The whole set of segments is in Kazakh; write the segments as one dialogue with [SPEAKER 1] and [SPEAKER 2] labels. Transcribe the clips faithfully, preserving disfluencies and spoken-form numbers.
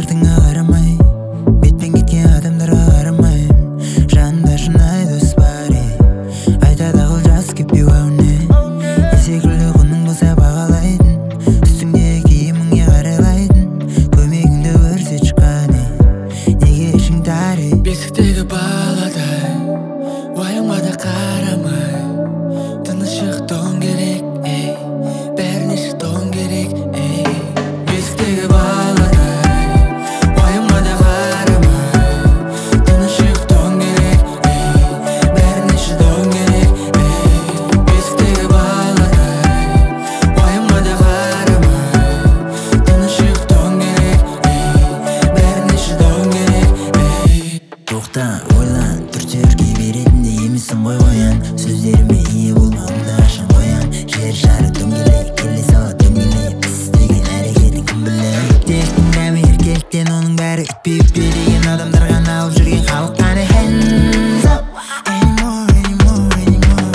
[SPEAKER 1] артыңа қарамай, бетпен кеткен адамдарға қарамайым. Жанымда шынайы дос бар, ей, айтады ақыл жас кетпеу әуне. Ел секілді құның болса бағалайтын, үстіңдегі киіміңе қарайлайтын. Көмегіңді көрсетші қане, неге ішің тар, ей?
[SPEAKER 2] Бесіктегі баладай уайымға қарамай, тыныштық тон керек, ей, бәріне шыдауың керек, ей. Бесіктегі баладай уайымға қарамай, тыныштық тон керек, ей, бәріне шыдауың керек, ей. Бесіктегі баладай уайымға қарамай, тыныштық тон керек, ей, бәріне шыдауың керек, ей.
[SPEAKER 1] Тоқта, ойлан, түртеуірге беретінде емессің ғой қоян. Сөздеріме ие болмауымды ашын қоян. Жер шары дөңгелек, келе сала дөңгелек. Біз істеген әрекетін кім біледі? Тектің дәмі еркектен, оның бәрі үтпе үтпе деген адамдар ғана алып жүрген халық қане. Hands up, anymore, anymore, anymore.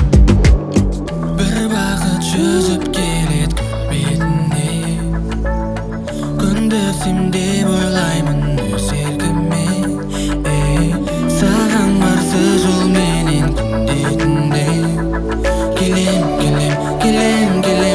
[SPEAKER 2] Бір бақыт жүзіп келеді бетіне, күнді сен деп ойлаймын өз еркіме, ей. Саған қарсы жолменен күнде түнде келем, келем, келем, келем.